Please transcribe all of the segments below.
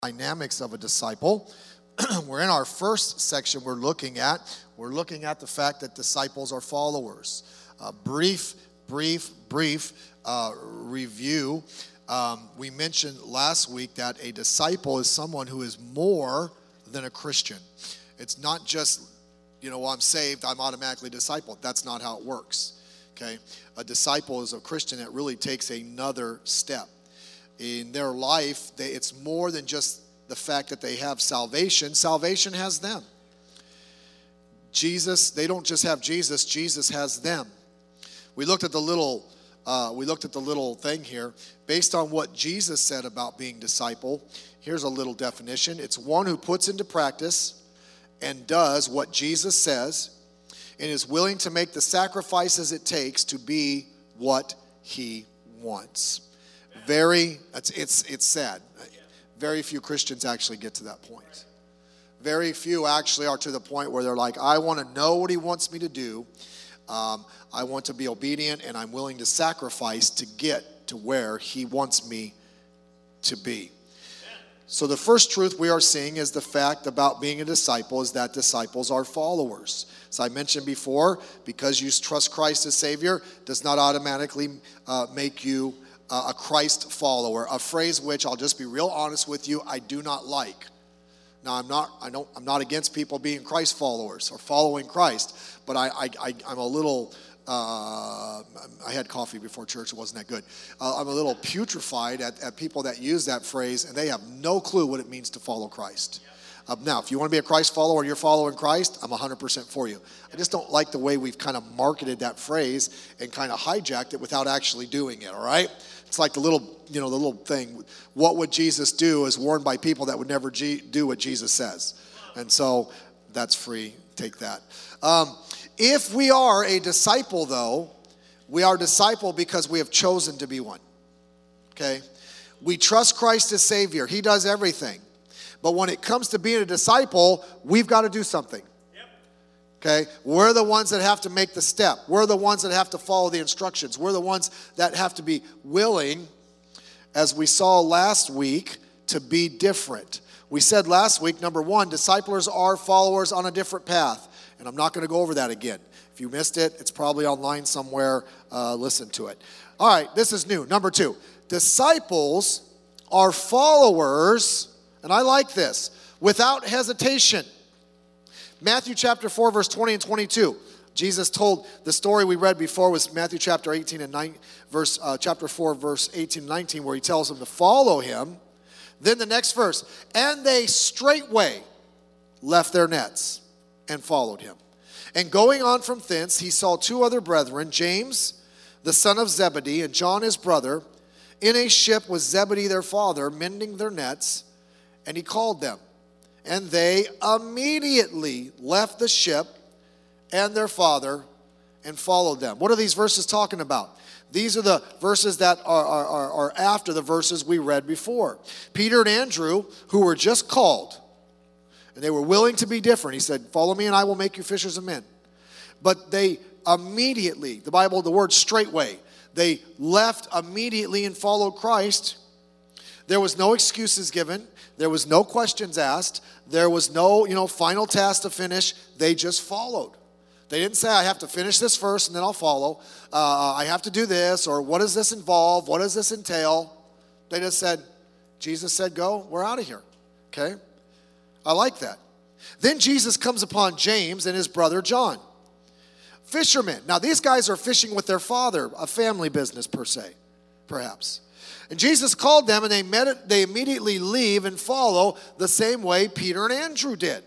Dynamics of a disciple. We're in our first section we're looking at the fact that disciples are followers. Brief review. We mentioned last week that a disciple is someone who is more than a Christian. It's not just, well, I'm saved, I'm automatically discipled. That's not how it works, okay? A disciple is a Christian that really takes another step. In their life, it's more than just the fact that they have salvation. Salvation has them. They don't just have Jesus. Jesus has them. We looked at the little thing here. Based on what Jesus said about being disciple, here's a little definition. It's one who puts into practice and does what Jesus says and is willing to make the sacrifices it takes to be what he wants. It's sad. Very few Christians actually get to that point. Very few actually are to the point where they're like, I want to know what he wants me to do. I want to be obedient, and I'm willing to sacrifice to get to where he wants me to be. So the first truth we are seeing is the fact about being a disciple is that disciples are followers. As I mentioned before, because you trust Christ as Savior does not automatically make you a Christ follower, a phrase which I'll just be real honest with you, I do not like. Now, I'm not against people being Christ followers or following Christ, but I'm a little, I had coffee before church, it wasn't that good. I'm a little putrefied at people that use that phrase, and they have no clue what it means to follow Christ. Now, if you want to be a Christ follower and you're following Christ, I'm 100% for you. I just don't like the way we've kind of marketed that phrase and kind of hijacked it without actually doing it, all right? It's like the little thing, what would Jesus do, is worn by people that would never do what Jesus says. And so that's free. Take that. If we are a disciple, though, we are a disciple because we have chosen to be one. Okay? We trust Christ as Savior. He does everything. But when it comes to being a disciple, we've got to do something. Okay, we're the ones that have to make the step. We're the ones that have to follow the instructions. We're the ones that have to be willing, as we saw last week, to be different. We said last week, number one, disciplers are followers on a different path. And I'm not going to go over that again. If you missed it, it's probably online somewhere. Listen to it. All right, this is new. Number two, disciples are followers, and I like this, without hesitation. Matthew chapter 4, verse 20 and 22. Jesus told the story we read before was Matthew chapter 18 and 9, chapter 4, verse 18 and 19, where he tells them to follow him. Then the next verse, and they straightway left their nets and followed him. And going on from thence, he saw two other brethren, James, the son of Zebedee, and John his brother, in a ship with Zebedee their father, mending their nets, and he called them. And they immediately left the ship and their father and followed them. What are these verses talking about? These are the verses that are after the verses we read before. Peter and Andrew, who were just called, and they were willing to be different. He said, follow me and I will make you fishers of men. But they immediately, the word straightway, they left immediately and followed Christ. There was no excuses given. There was no questions asked. There was no, final task to finish. They just followed. They didn't say, I have to finish this first and then I'll follow. I have to do this, or what does this involve? What does this entail? They just said, Jesus said, go, we're out of here. Okay? I like that. Then Jesus comes upon James and his brother John. Fishermen. Now, these guys are fishing with their father, a family business per se, perhaps. And Jesus called them, and they immediately leave and follow the same way Peter and Andrew did.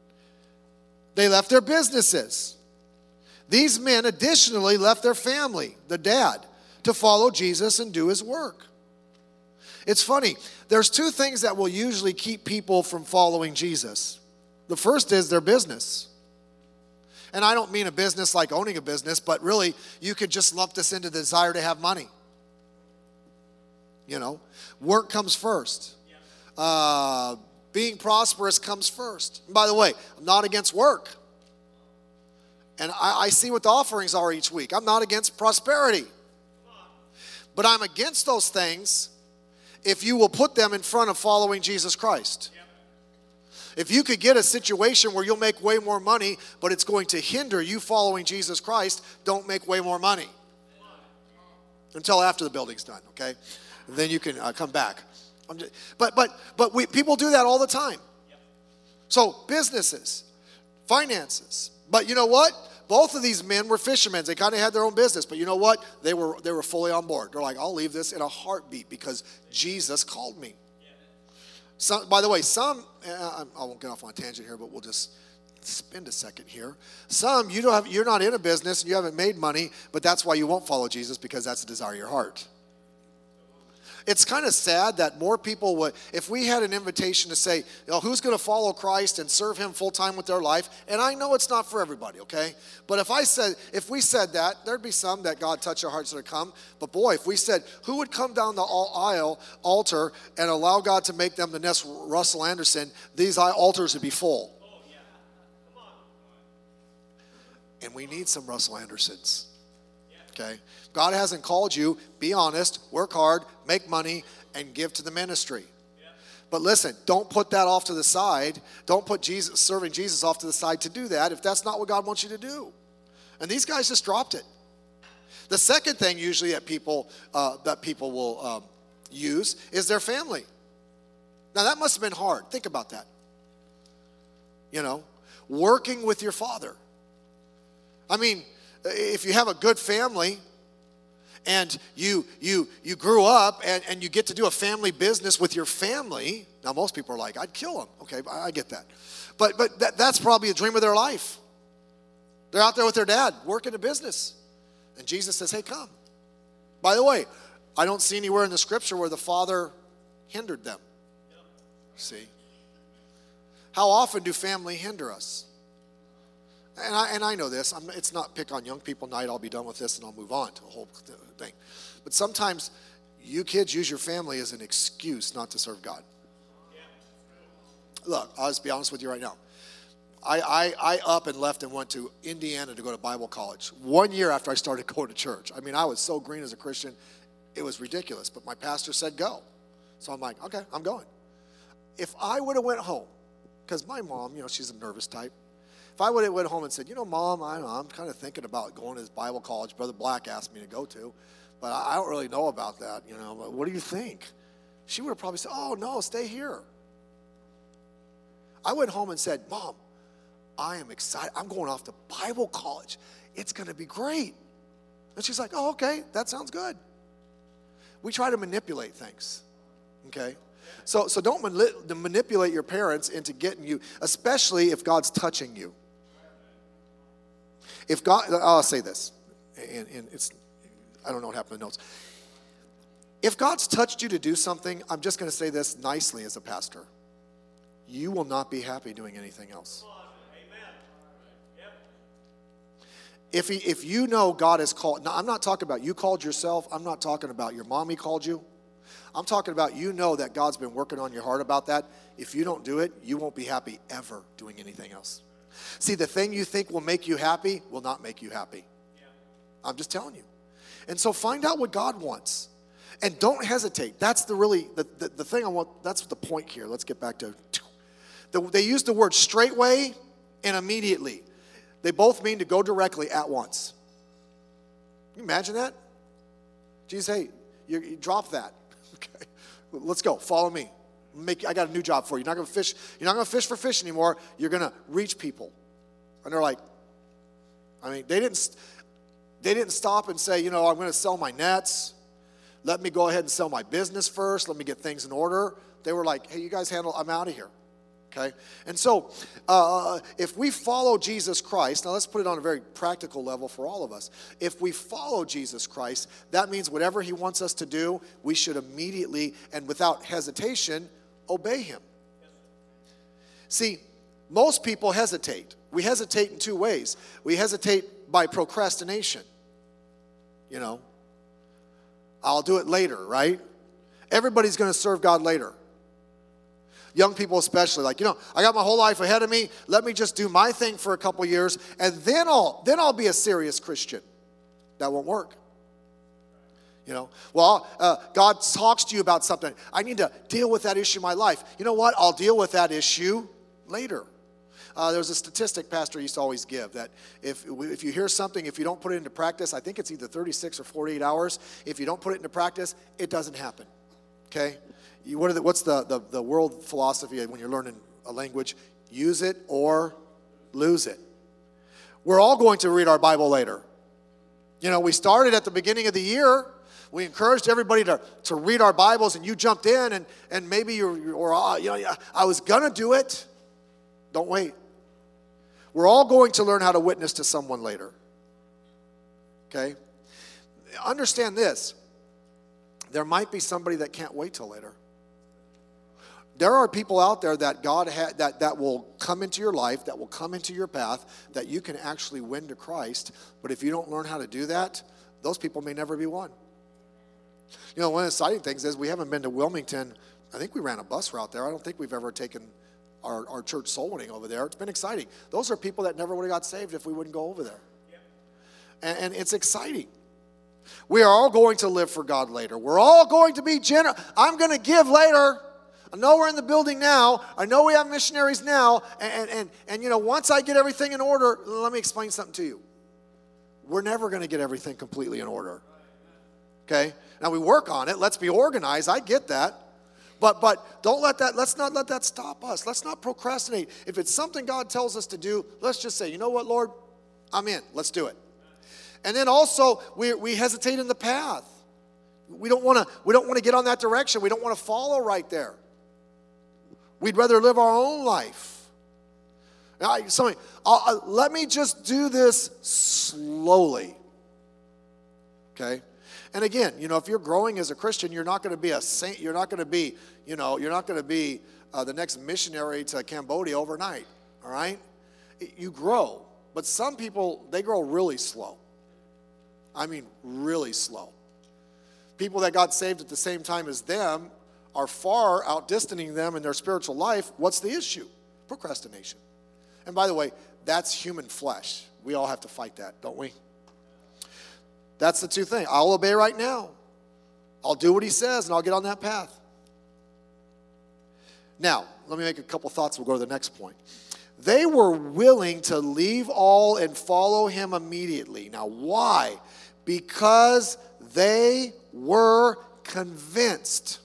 They left their businesses. These men additionally left their family, the dad, to follow Jesus and do his work. It's funny. There's two things that will usually keep people from following Jesus. The first is their business. And I don't mean a business like owning a business, but really you could just lump this into the desire to have money. Work comes first. Being prosperous comes first. And by the way, I'm not against work. And I see what the offerings are each week. I'm not against prosperity. But I'm against those things if you will put them in front of following Jesus Christ. If you could get a situation where you'll make way more money, but it's going to hinder you following Jesus Christ, don't make way more money until after the building's done, okay? And then you can come back. People do that all the time. So businesses, finances. But you know what? Both of these men were fishermen. They kind of had their own business. But you know what? They were fully on board. They're like, I'll leave this in a heartbeat because Jesus called me. By the way, I won't get off on a tangent here, but we'll just spend a second here. You're not in a business and you haven't made money, but that's why you won't follow Jesus, because that's the desire of your heart. It's kind of sad that more people would, if we had an invitation to say, who's going to follow Christ and serve him full time with their life, and I know it's not for everybody, okay? But if we said that, there'd be some that God touched our hearts to come. But boy, if we said, who would come down the altar and allow God to make them the next Russell Anderson, these altars would be full. And we need some Russell Andersons. Okay? God hasn't called you. Be honest, work hard, make money, and give to the ministry. But listen, don't put that off to the side. Don't put serving Jesus off to the side to do that if that's not what God wants you to do. And these guys just dropped it. The second thing usually that people will use is their family. Now that must have been hard. Think about that. Working with your father. I mean, if you have a good family and you grew up and you get to do a family business with your family, now most people are like, I'd kill them. Okay, I get that. But that's probably a dream of their life. They're out there with their dad working a business. And Jesus says, hey, come. By the way, I don't see anywhere in the scripture where the father hindered them. See? How often do family hinder us? And I know this. It's not pick on young people night. I'll be done with this and I'll move on to the whole thing. But sometimes you kids use your family as an excuse not to serve God. Look, I'll just be honest with you right now. I up and left and went to Indiana to go to Bible college 1 year after I started going to church. I mean, I was so green as a Christian, it was ridiculous. But my pastor said go. So I'm like, okay, I'm going. If I would have went home, because my mom, she's a nervous type. If I would have went home and said, Mom, I'm kind of thinking about going to this Bible college Brother Black asked me to go to, but I don't really know about that, but what do you think? She would have probably said, oh, no, stay here. I went home and said, Mom, I am excited. I'm going off to Bible college. It's going to be great. And she's like, oh, okay, that sounds good. We try to manipulate things, okay? So don't manipulate your parents into getting you, especially if God's touching you. If God, I'll say this, and I don't know what happened in the notes. If God's touched you to do something, I'm just going to say this nicely as a pastor. You will not be happy doing anything else. If you know God has called, now I'm not talking about you called yourself. I'm not talking about your mommy called you. I'm talking about that God's been working on your heart about that. If you don't do it, you won't be happy ever doing anything else. See, the thing you think will make you happy will not make you happy. I'm just telling you. And so find out what God wants. And don't hesitate. That's the thing I want. That's the point here. Let's get back to. They use the word straightway and immediately. They both mean to go directly at once. Can you imagine that? Jesus, hey, you drop that. Okay, let's go. Follow me. I got a new job for you. You're not going to fish. You're not going to fish for fish anymore. You're going to reach people. And they're like, they didn't stop and say, I'm going to sell my nets. Let me go ahead and sell my business first. Let me get things in order. They were like, hey, you guys handle. I'm out of here. Okay? And so if we follow Jesus Christ, now let's put it on a very practical level for all of us. If we follow Jesus Christ, that means whatever he wants us to do, we should immediately and without hesitation obey him. See, most people hesitate. We hesitate in two ways. We hesitate by procrastination. I'll do it later, right? Everybody's going to serve God later. Young people especially, I got my whole life ahead of me. Let me just do my thing for a couple years, and then I'll be a serious Christian. That won't work. Well, God talks to you about something. I need to deal with that issue in my life. You know what? I'll deal with that issue later. There's a statistic Pastor used to always give that if you hear something, if you don't put it into practice, I think it's either 36 or 48 hours. If you don't put it into practice, it doesn't happen. Okay? What's the world philosophy when you're learning a language? Use it or lose it. We're all going to read our Bible later. We started at the beginning of the year. We encouraged everybody to read our Bibles, and you jumped in, and maybe I was going to do it. Don't wait. We're all going to learn how to witness to someone later. Okay? Understand this. There might be somebody that can't wait till later. There are people out there that God that will come into your life, that will come into your path, that you can actually win to Christ. But if you don't learn how to do that, those people may never be won. One of the exciting things is we haven't been to Wilmington. I think we ran a bus route there. I don't think we've ever taken our church soul winning over there. It's been exciting. Those are people that never would have got saved if we wouldn't go over there. And it's exciting. We are all going to live for God later. We're all going to be generous. I'm going to give later. I know we're in the building now. I know we have missionaries now. And once I get everything in order, let me explain something to you. We're never going to get everything completely in order. Okay? Now we work on it. Let's be organized. I get that. But let's not let that stop us. Let's not procrastinate. If it's something God tells us to do, let's just say, you know what, Lord? I'm in. Let's do it. And then also, we hesitate in the path. We don't want to get on that direction. We don't want to follow right there. We'd rather live our own life. Let me just do this slowly. Okay? And again, if you're growing as a Christian, you're not going to be a saint. You're not going to be, the next missionary to Cambodia overnight. All right? You grow. But some people, they grow really slow. I mean, really slow. People that got saved at the same time as them are far outdistancing them in their spiritual life. What's the issue? Procrastination. And by the way, that's human flesh. We all have to fight that, don't we? That's the two things. I'll obey right now. I'll do what he says, and I'll get on that path. Now, let me make a couple thoughts. We'll go to the next point. They were willing to leave all and follow him immediately. Now, why? Because they were convinced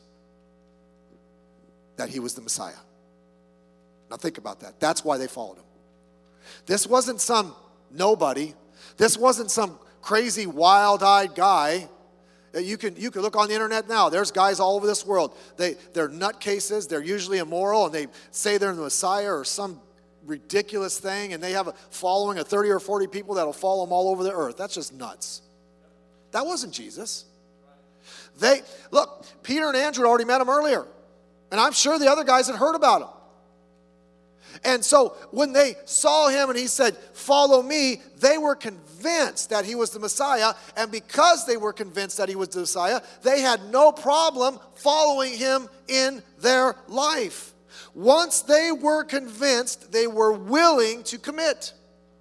that he was the Messiah. Now, think about that. That's why they followed him. This wasn't some nobody. This wasn't some crazy, wild-eyed guy. You can look on the internet now. There's guys all over this world. They're nutcases. They're usually immoral, and they say they're the Messiah or some ridiculous thing, and they have a following of 30 or 40 people that'll follow them all over the earth. That's just nuts. That wasn't Jesus. Look, Peter and Andrew had already met him earlier, and I'm sure the other guys had heard about him. And so when they saw him and he said, "Follow me," they were convinced that he was the Messiah. And because they were convinced that he was the Messiah, they had no problem following him in their life. Once they were convinced, they were willing to commit.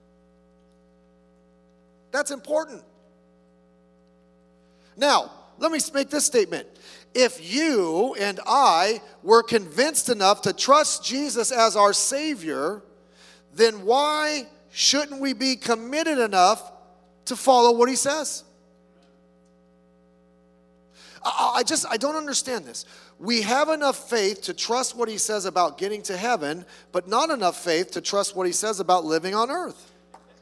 That's important. Now, let me make this statement. If you and I were convinced enough to trust Jesus as our Savior, then why shouldn't we be committed enough to follow what he says? I don't understand this. We have enough faith to trust what he says about getting to heaven, but not enough faith to trust what he says about living on earth.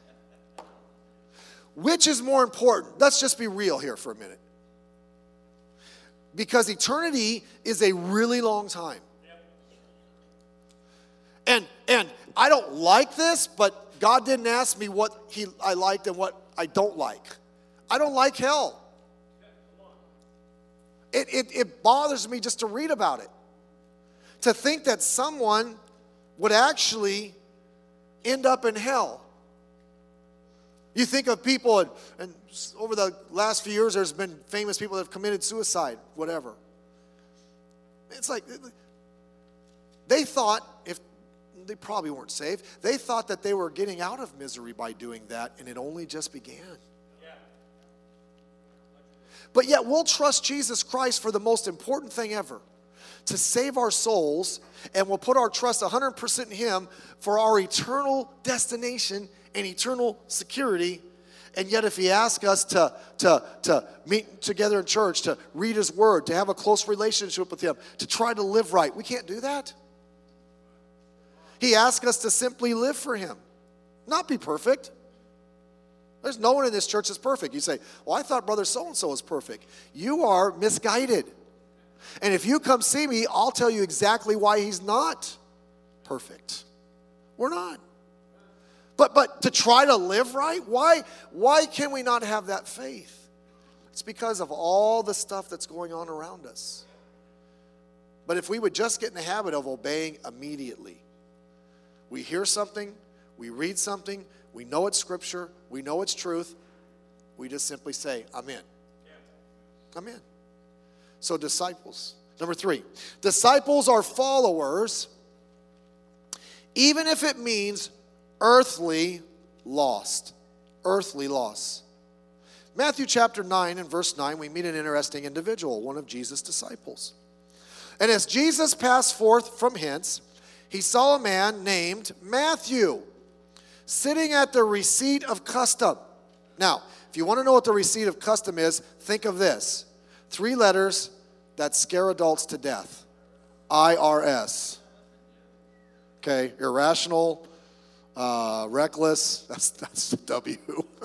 Which is more important? Let's just be real here for a minute. Because eternity is a really long time. And I don't like this, but God didn't ask me what I liked and what I don't like. I don't like hell. It bothers me just to read about it. To think that someone would actually end up in hell. You think of people, and over the last few years, there's been famous people that have committed suicide, whatever. It's like, they thought, if they probably weren't saved, they thought that they were getting out of misery by doing that, and it only just began. But yet we'll trust Jesus Christ for the most important thing ever, to save our souls, and we'll put our trust 100% in him for our eternal destination and eternal security. And yet if he asks us to meet together in church, to read his word, to have a close relationship with him, to try to live right, we can't do that. He asks us to simply live for him, not be perfect. There's no one in this church that's perfect. You say, well, I thought brother so-and-so was perfect. You are misguided. And if you come see me, I'll tell you exactly why he's not perfect. We're not. But to try to live right, why can we not have that faith? It's because of all the stuff that's going on around us. But if we would just get in the habit of obeying immediately. We hear something, we read something, we know it's scripture, we know it's truth, we just simply say, I'm in. I'm in. So disciples. Number 3, disciples are followers even if it means earthly lost. Earthly loss. Matthew chapter 9 and verse 9, we meet an interesting individual, one of Jesus' disciples. And as Jesus passed forth from hence, he saw a man named Matthew sitting at the receipt of custom. Now, if you want to know what the receipt of custom is, think of this. 3 letters that scare adults to death. IRS. Okay, irrational, reckless, that's the W.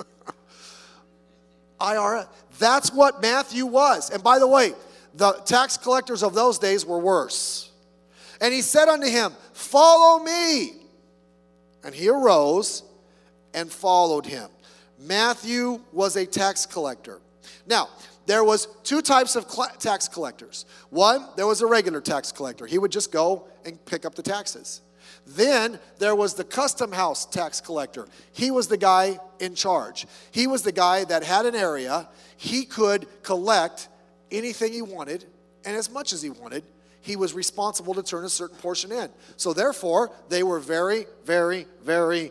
IRS. That's what Matthew was. And by the way, the tax collectors of those days were worse. And he said unto him, follow me. And he arose and followed him. Matthew was a tax collector. Now, there was 2 types of tax collectors. One, there was a regular tax collector. He would just go and pick up the taxes. Then there was the custom house tax collector. He was the guy in charge. He was the guy that had an area. He could collect anything he wanted and as much as he wanted. He was responsible to turn a certain portion in. So therefore, they were very, very, very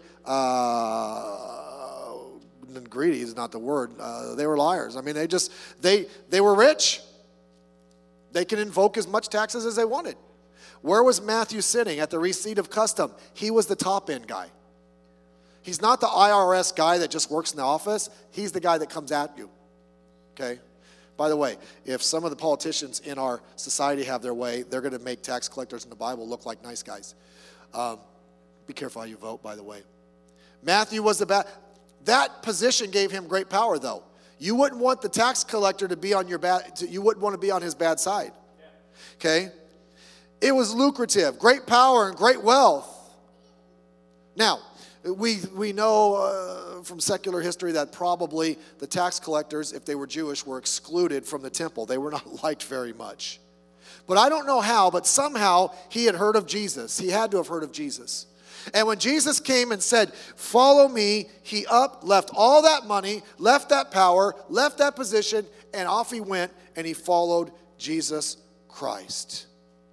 greedy is not the word. They were liars. I mean, they were rich. They could invoke as much taxes as they wanted. Where was Matthew sitting? At the receipt of custom. He was the top end guy. He's not the IRS guy that just works in the office. He's the guy that comes at you. Okay? By the way, if some of the politicians in our society have their way, they're going to make tax collectors in the Bible look like nice guys. Be careful how you vote, by the way. Matthew was that position gave him great power, though. You wouldn't want the tax collector to be on your you wouldn't want to be on his bad side. Okay? It was lucrative, great power and great wealth. Now, we know from secular history that probably the tax collectors, if they were Jewish, were excluded from the temple. They were not liked very much. But I don't know how, but somehow he had heard of Jesus. He had to have heard of Jesus. And when Jesus came and said, follow me, he left all that money, left that power, left that position, and off he went, and he followed Jesus Christ.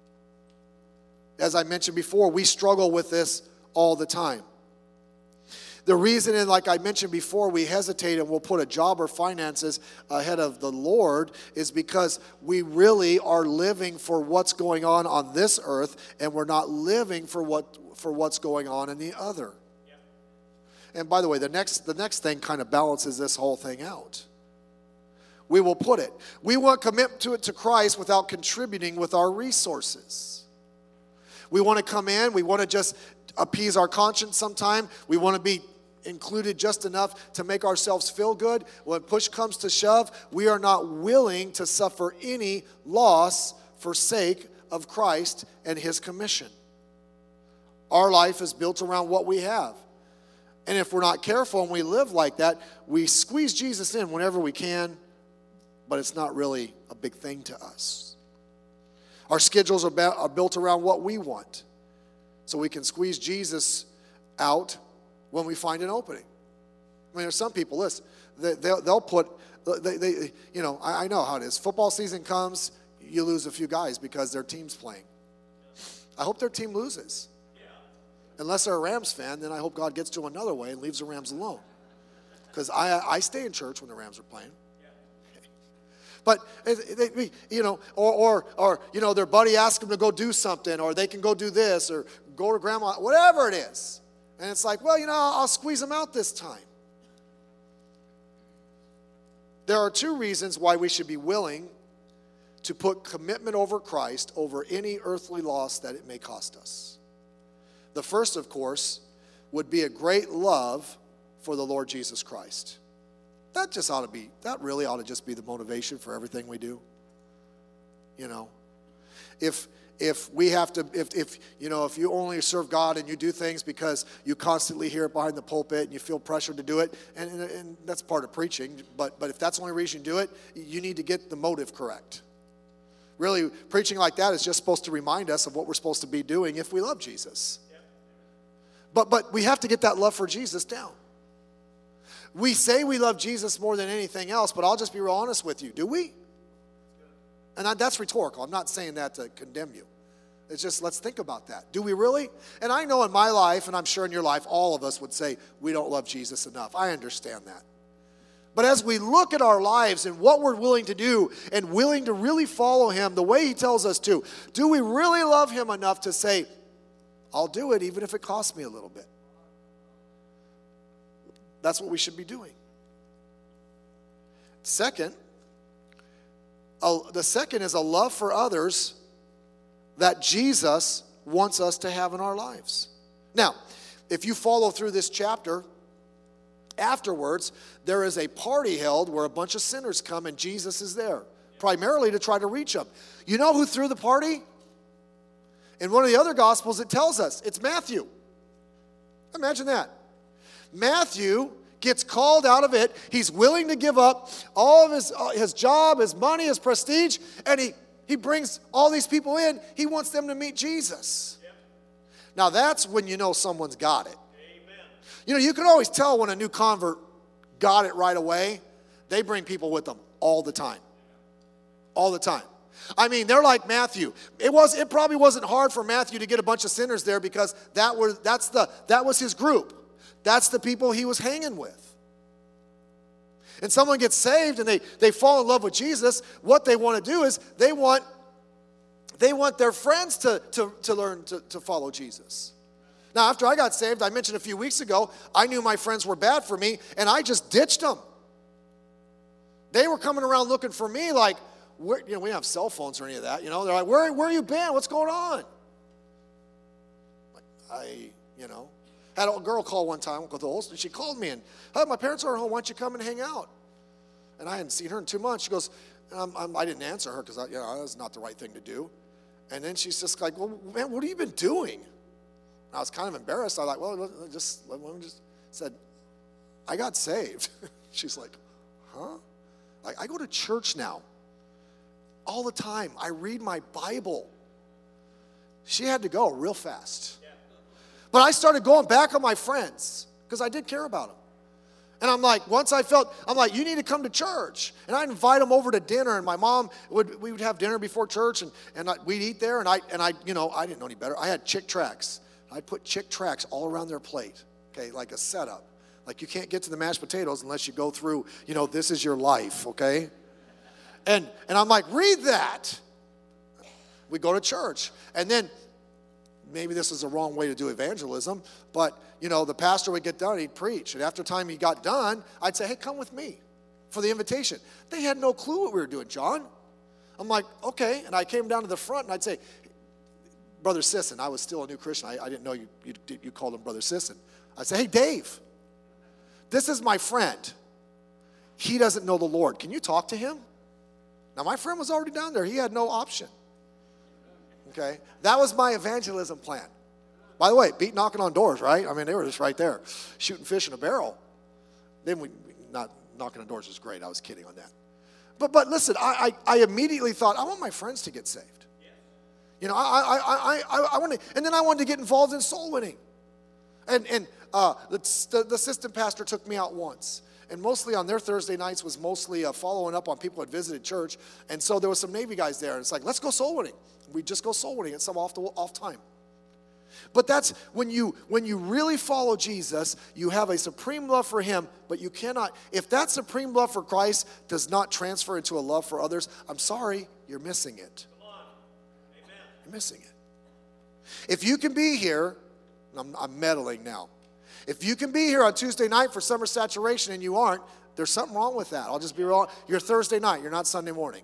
As I mentioned before, we struggle with this all the time. The reason, and like I mentioned before, we hesitate and we'll put a job or finances ahead of the Lord is because we really are living for what's going on this earth, and we're not living for what's going on in the other. Yeah. And by the way, the next thing kind of balances this whole thing out. We will put it. We want to commit to Christ without contributing with our resources. We want to come in. We want to just appease our conscience sometime. We want to be included just enough to make ourselves feel good. When push comes to shove, we are not willing to suffer any loss for sake of Christ and his commission. Our life is built around what we have. And if we're not careful and we live like that, we squeeze Jesus in whenever we can, but it's not really a big thing to us. Our schedules are built around what we want. So we can squeeze Jesus out when we find an opening. I mean, there's some people, listen, they'll put, I know how it is. Football season comes, you lose a few guys because their team's playing. I hope their team loses. Unless they're a Rams fan, then I hope God gets to another way and leaves the Rams alone. Because I stay in church when the Rams are playing. But, or their buddy asks them to go do something, or they can go do this, or go to grandma, whatever it is. And it's like, well, I'll squeeze them out this time. There are two reasons why we should be willing to put commitment over Christ over any earthly loss that it may cost us. The first, of course, would be a great love for the Lord Jesus Christ. That really ought to just be the motivation for everything we do. If we have to, if you only serve God and you do things because you constantly hear it behind the pulpit and you feel pressured to do it, and that's part of preaching, but if that's the only reason you do it, you need to get the motive correct. Really, preaching like that is just supposed to remind us of what we're supposed to be doing if we love Jesus. But we have to get that love for Jesus down. We say we love Jesus more than anything else, but I'll just be real honest with you. Do we? And that's rhetorical. I'm not saying that to condemn you. It's just, let's think about that. Do we really? And I know in my life, and I'm sure in your life, all of us would say we don't love Jesus enough. I understand that. But as we look at our lives and what we're willing to do and willing to really follow him the way he tells us to, do we really love him enough to say, I'll do it even if it costs me a little bit? That's what we should be doing. Second, the second is a love for others that Jesus wants us to have in our lives. Now, if you follow through this chapter, afterwards, there is a party held where a bunch of sinners come and Jesus is there, primarily to try to reach them. You know who threw the party? In one of the other Gospels, it tells us it's Matthew. Imagine that. Matthew gets called out of it. He's willing to give up all of his job, his money, his prestige, and he brings all these people in. He wants them to meet Jesus. Yep. Now that's when you know someone's got it. Amen. You can always tell when a new convert got it right away. They bring people with them all the time. All the time. I mean, they're like Matthew. It probably wasn't hard for Matthew to get a bunch of sinners there because that was his group. That's the people he was hanging with. And someone gets saved and they fall in love with Jesus. What they want to do is they want their friends to learn to follow Jesus. Now, after I got saved, I mentioned a few weeks ago, I knew my friends were bad for me, and I just ditched them. They were coming around looking for me like, we don't have cell phones or any of that. They're like, where you been? What's going on? Had a girl call one time, go to the Olsen, she called me and, my parents are at home, why don't you come and hang out? And I hadn't seen her in 2 months. She goes, I didn't answer her because that was not the right thing to do. And then she's just like, well, man, what have you been doing? And I was kind of embarrassed. I was like, well, let me just said, I got saved. She's like, huh? I go to church now all the time. I read my Bible. She had to go real fast. But I started going back on my friends because I did care about them. And I'm like, you need to come to church. And I'd invite them over to dinner, and my mom we would have dinner before church, and we'd eat there, and I didn't know any better. I had Chick tracts. I'd put Chick tracts all around their plate, okay, like a setup. Like you can't get to the mashed potatoes unless you go through, this is your life, okay? And I'm like, read that. We go to church. And then, maybe this is the wrong way to do evangelism, but, the pastor would get done, he'd preach. And after time he got done, I'd say, hey, come with me for the invitation. They had no clue what we were doing, John. I'm like, okay. And I came down to the front, and I'd say, Brother Sisson, I was still a new Christian. I didn't know you called him Brother Sisson. I'd say, hey, Dave, this is my friend. He doesn't know the Lord. Can you talk to him? Now, my friend was already down there. He had no option. Okay? That was my evangelism plan. By the way, beat knocking on doors, right? I mean, they were just right there, shooting fish in a barrel. Then not knocking on doors was great. I was kidding on that. But listen, I immediately thought, I want my friends to get saved. I want to, and then I wanted to get involved in soul winning. And the assistant pastor took me out once. And mostly on their Thursday nights was mostly following up on people who had visited church. And so there was some Navy guys there. And it's like, let's go soul winning. We just go soul winning at some off time. But that's when you really follow Jesus, you have a supreme love for him, but you cannot, if that supreme love for Christ does not transfer into a love for others, I'm sorry, you're missing it. You're missing it. If you can be here, I'm meddling now. If you can be here on Tuesday night for summer saturation and you aren't, there's something wrong with that. I'll just be wrong. You're Thursday night, you're not Sunday morning.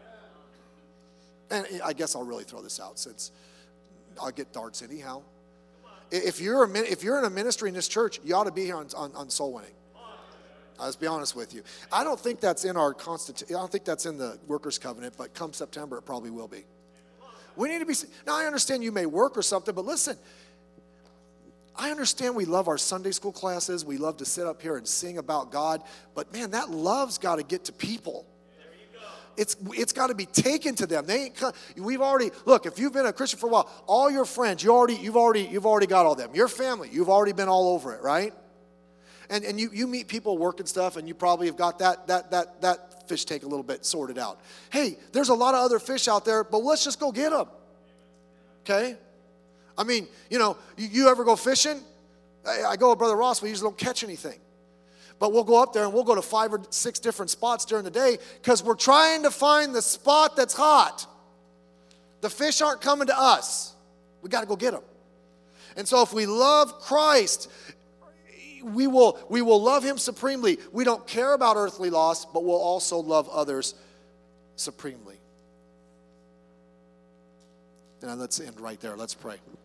And I guess I'll really throw this out since I'll get darts anyhow. If you're in a ministry in this church, you ought to be here on soul winning. I'll just be honest with you. I don't think that's in our constitution. I don't think that's in the workers' covenant, but come September, it probably will be. We need to be. Now, I understand you may work or something, but listen, I understand we love our Sunday school classes. We love to sit up here and sing about God, but man, that love's got to get to people. It's got to be taken to them. We've already look. If you've been a Christian for a while, all your friends, you've already got all them. Your family, you've already been all over it, right? And you meet people working stuff, and you probably have got that fish tank a little bit sorted out. Hey, there's a lot of other fish out there, but let's just go get them. Okay? I mean, you ever go fishing? I go with Brother Ross. We usually don't catch anything. But we'll go up there and we'll go to 5 or 6 different spots during the day because we're trying to find the spot that's hot. The fish aren't coming to us. We got to go get them. And so if we love Christ, we will love him supremely. We don't care about earthly loss, but we'll also love others supremely. And let's end right there. Let's pray.